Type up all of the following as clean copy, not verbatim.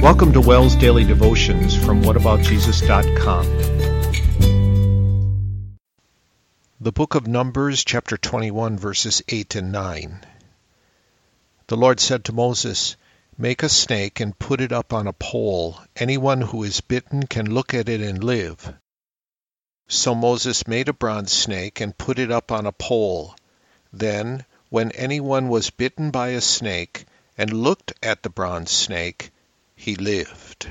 Welcome to Wells Daily Devotions from whataboutjesus.com. The book of Numbers, chapter 21, verses 8 and 9. The Lord said to Moses, "Make a snake and put it up on a pole. Anyone who is bitten can look at it and live." So Moses made a bronze snake and put it up on a pole. Then, when anyone was bitten by a snake and looked at the bronze snake, he lived.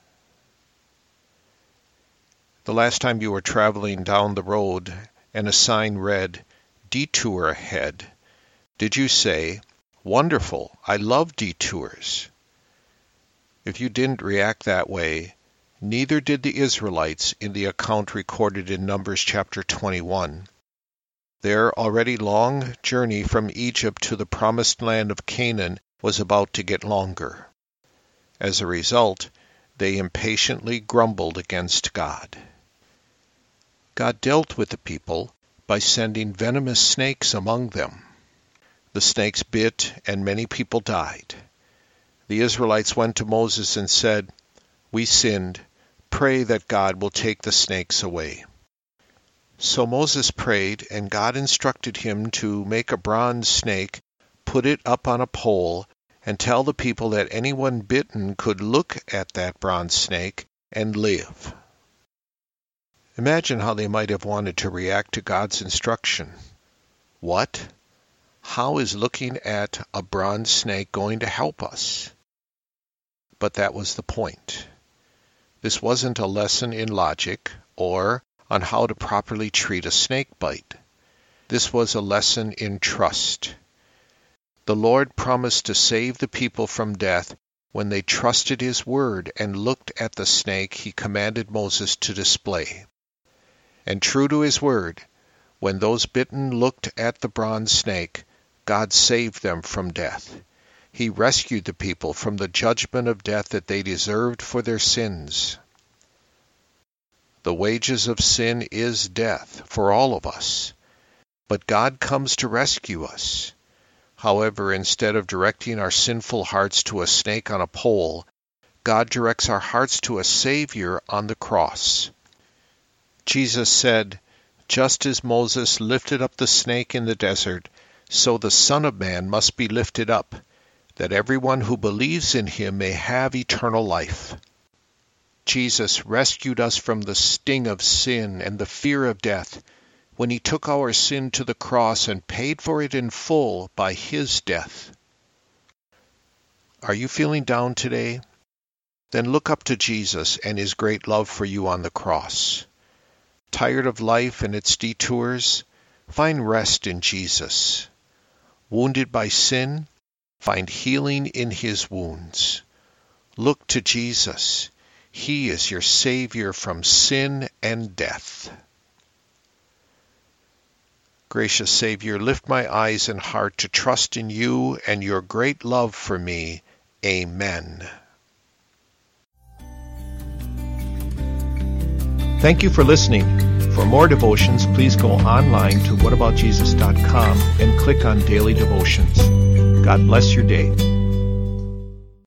The last time you were traveling down the road and a sign read, "Detour ahead," did you say, "Wonderful, I love detours"? If you didn't react that way, neither did the Israelites in the account recorded in Numbers chapter 21. Their already long journey from Egypt to the promised land of Canaan was about to get longer. As a result, they impatiently grumbled against God. God dealt with the people by sending venomous snakes among them. The snakes bit, and many people died. The Israelites went to Moses and said, "We sinned. Pray that God will take the snakes away." So Moses prayed, and God instructed him to make a bronze snake, put it up on a pole, and tell the people that anyone bitten could look at that bronze snake and live. Imagine how they might have wanted to react to God's instruction. What? How is looking at a bronze snake going to help us? But that was the point. This wasn't a lesson in logic or on how to properly treat a snake bite. This was a lesson in trust. The Lord promised to save the people from death when they trusted His word and looked at the snake He commanded Moses to display. And true to His word, when those bitten looked at the bronze snake, God saved them from death. He rescued the people from the judgment of death that they deserved for their sins. The wages of sin is death for all of us, but God comes to rescue us. However, instead of directing our sinful hearts to a snake on a pole, God directs our hearts to a Savior on the cross. Jesus said, "Just as Moses lifted up the snake in the desert, so the Son of Man must be lifted up, that everyone who believes in Him may have eternal life." Jesus rescued us from the sting of sin and the fear of death when He took our sin to the cross and paid for it in full by His death. Are you feeling down today? Then look up to Jesus and His great love for you on the cross. Tired of life and its detours? Find rest in Jesus. Wounded by sin? Find healing in His wounds. Look to Jesus. He is your Savior from sin and death. Gracious Savior, lift my eyes and heart to trust in You and Your great love for me. Amen. Thank you for listening. For more devotions, please go online to whataboutjesus.com and click on Daily Devotions. God bless your day.